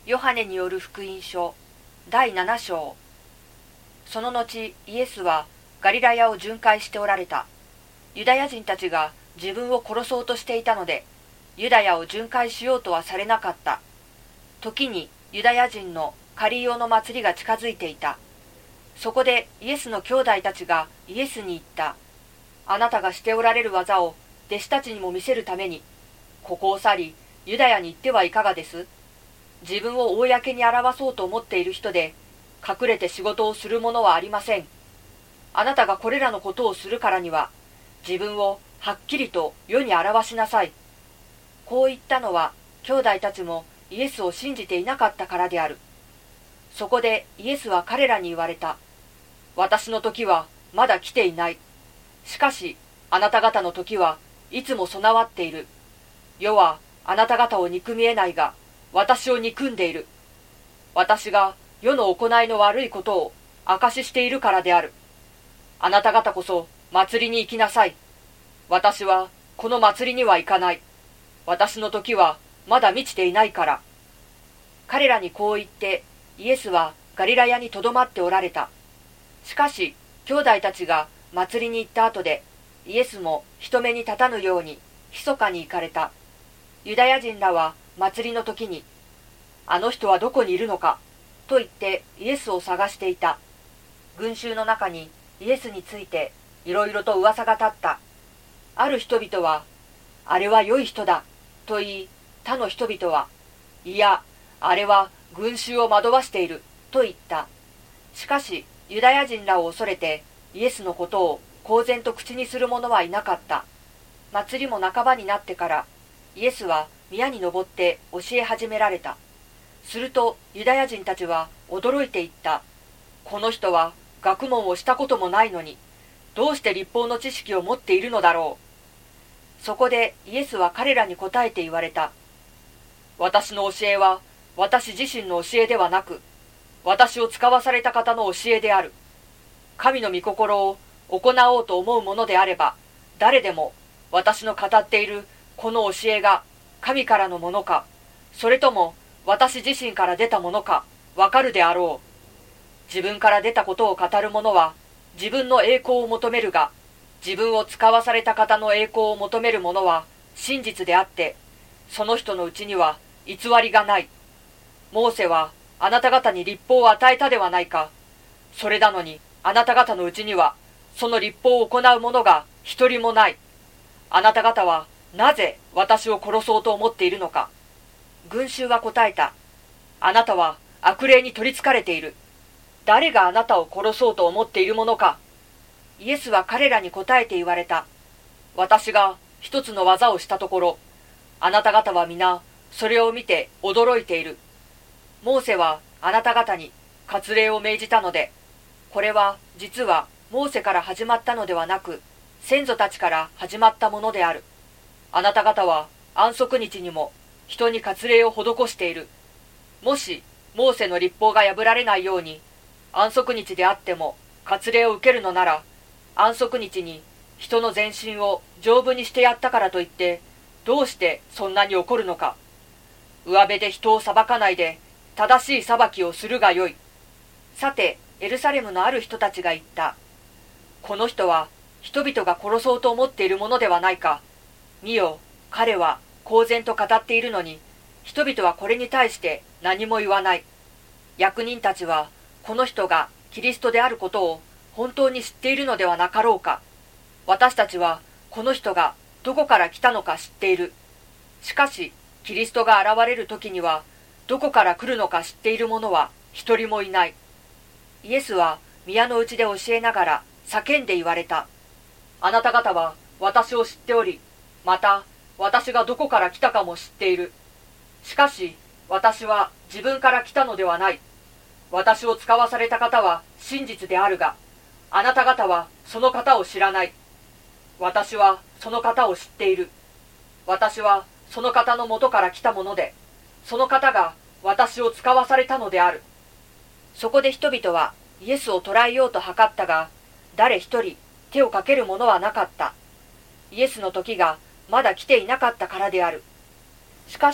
ヨハネによる福音書第7章。その後、イエスはガリラヤを巡回しておられた。ユダヤ人たちが自分を殺そうとしていたので、ユダヤを巡回しようとはされなかった。時にユダヤ人のカリオの祭りが近づいていた。そこでイエスの兄弟たちがイエスに言った。あなたがしておられる技を弟子たちにも見せるために、ここを去り、ユダヤに行ってはいかがです？自分を公に表そうと思っている人で、隠れて仕事をするものはありません。あなたがこれらのことをするからには、自分をはっきりと世に表しなさい。こう言ったのは、兄弟たちもイエスを信じていなかったからである。そこでイエスは彼らに言われた。私の時はまだ来ていない。しかし、あなた方の時はいつも備わっている。世はあなた方を憎みえないが、私を憎んでいる。私が世の行いの悪いことを証ししているからである。あなた方こそ祭りに行きなさい。私はこの祭りには行かない。私の時はまだ満ちていないから。彼らにこう言って、イエスはガリラヤにとどまっておられた。しかし、兄弟たちが祭りに行った後で、イエスも人目に立たぬように密かに行かれた。ユダヤ人らは祭りの時に、あの人はどこにいるのかと言ってイエスを探していた。群衆の中にイエスについていろいろと噂が立った。ある人々は、あれは良い人だと言い、他の人々は、いや、あれは群衆を惑わしていると言った。しかしユダヤ人らを恐れてイエスのことを公然と口にする者はいなかった。祭りも半ばになってからイエスは宮に登って教え始められた。するとユダヤ人たちは驚いていった。この人は学問をしたこともないのに、どうして律法の知識を持っているのだろう。そこでイエスは彼らに答えて言われた。私の教えは私自身の教えではなく、私を使わされた方の教えである。神の御心を行おうと思うものであれば、誰でも私の語っているこの教えが神からのものか、それとも私自身から出たものかわかるであろう。自分から出たことを語る者は自分の栄光を求めるが、自分を使わされた方の栄光を求める者は真実であって、その人のうちには偽りがない。モーセはあなた方に律法を与えたではないか。それなのにあなた方のうちにはその律法を行う者が一人もない。あなた方はなぜ私を殺そうと思っているのか。群衆は答えた。あなたは悪霊に取りつかれている。誰があなたを殺そうと思っているものか。イエスは彼らに答えて言われた。私が一つの技をしたところ、あなた方は皆それを見て驚いている。モーセはあなた方に割礼を命じたので、これは実はモーセから始まったのではなく、先祖たちから始まったものである。あなた方は安息日にも人に割礼を施している。もしモーセの律法が破られないように、安息日であっても割礼を受けるのなら、安息日に人の全身を丈夫にしてやったからといって、どうしてそんなに怒るのか。上辺で人を裁かないで、正しい裁きをするがよい。さて、エルサレムのある人たちが言った。この人は人々が殺そうと思っているものではないか。見よ、彼は公然と語っているのに、人々はこれに対して何も言わない。役人たちはこの人がキリストであることを本当に知っているのではなかろうか。私たちはこの人がどこから来たのか知っている。しかし、キリストが現れる時には、どこから来るのか知っている者は一人もいない。イエスは宮の内で教えながら叫んで言われた。あなた方は私を知っており、また私がどこから来たかも知っている。しかし私は自分から来たのではない。私を使わされた方は真実であるが、あなた方はその方を知らない。私はその方を知っている。私はその方の元から来たもので、その方が私を使わされたのである。そこで人々はイエスを捕らえようと図ったが、誰一人手をかける者はなかった。イエスの時がまだ来ていなかったからである。しかし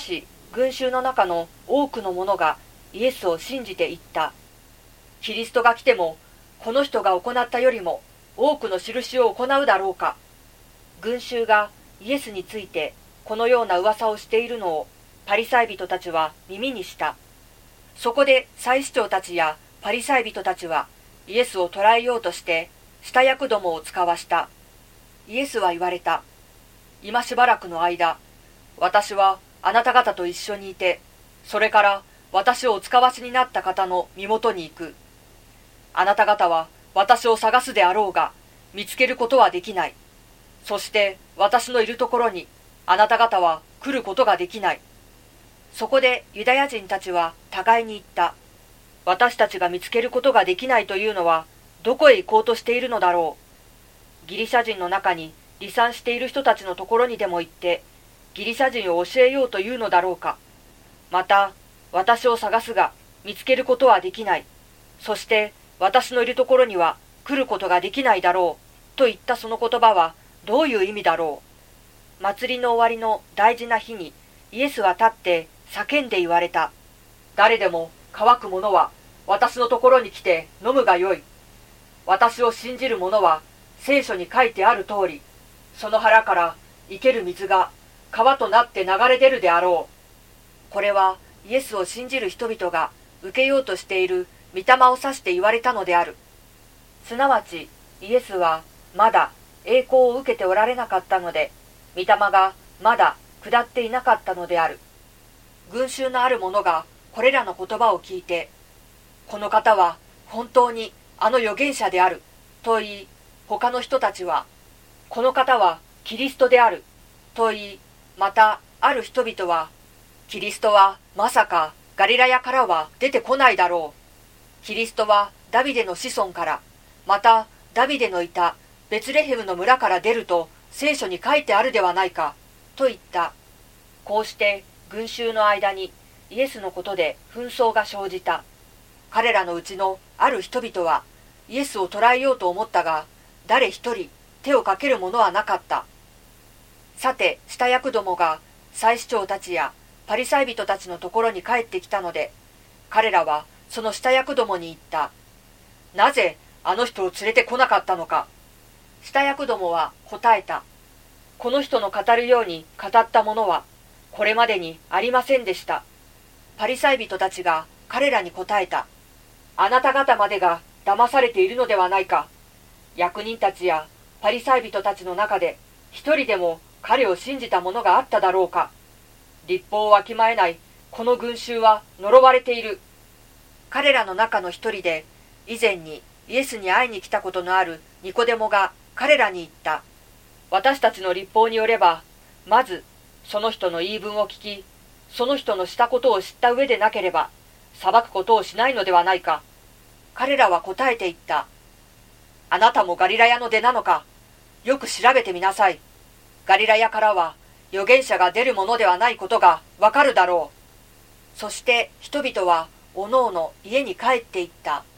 群衆の中の多くの者がイエスを信じていった。キリストが来ても、この人が行ったよりも多くの印を行うだろうか。群衆がイエスについてこのような噂をしているのをパリサイ人たちは耳にした。そこで祭司長たちやパリサイ人たちはイエスを捕らえようとして下役どもを使わした。イエスは言われた。今しばらくの間、私はあなた方と一緒にいて、それから私をお使わしになった方の身元に行く。あなた方は私を探すであろうが、見つけることはできない。そして私のいるところにあなた方は来ることができない。そこでユダヤ人たちは互いに言った。私たちが見つけることができないというのはどこへ行こうとしているのだろう。ギリシャ人の中に離散している人たちのところにでも行ってギリシャ人を教えようというのだろうか。また私を探すが見つけることはできない。そして私のいるところには来ることができないだろうと言ったその言葉はどういう意味だろう。祭りの終わりの大事な日にイエスは立って叫んで言われた。誰でも乾く者は私のところに来て飲むがよい。私を信じる者は聖書に書いてある通り、その腹から生ける水が川となって流れ出るであろう。これはイエスを信じる人々が受けようとしている御霊を指して言われたのである。すなわちイエスはまだ栄光を受けておられなかったので、御霊がまだ下っていなかったのである。群衆のある者がこれらの言葉を聞いて、この方は本当にあの預言者であると言い、他の人たちはこの方はキリストであると言い、またある人々はキリストはまさかガリラヤからは出てこないだろう。キリストはダビデの子孫から、またダビデのいたベツレヘムの村から出ると聖書に書いてあるではないかと言った。こうして群衆の間にイエスのことで紛争が生じた。彼らのうちのある人々はイエスを捕らえようと思ったが、誰一人手をかけるものはなかった。さて下役どもが祭司長たちやパリサイ人たちのところに帰ってきたので、彼らはその下役どもに言った。なぜあの人を連れてこなかったのか。下役どもは答えた。この人の語るように語ったものはこれまでにありませんでした。パリサイ人たちが彼らに答えた。あなた方までが騙されているのではないか。役人たちやパリサイ人たちの中で一人でも彼を信じた者があっただろうか。律法をわきまえないこの群衆は呪われている。彼らの中の一人で以前にイエスに会いに来たことのあるニコデモが彼らに言った。私たちの律法によれば、まずその人の言い分を聞き、その人のしたことを知った上でなければ裁くことをしないのではないか。彼らは答えて言った。あなたもガリラヤの出なのか。よく調べてみなさい。ガリラヤからは預言者が出るものではないことがわかるだろう。そして人々はおのおの家に帰っていった。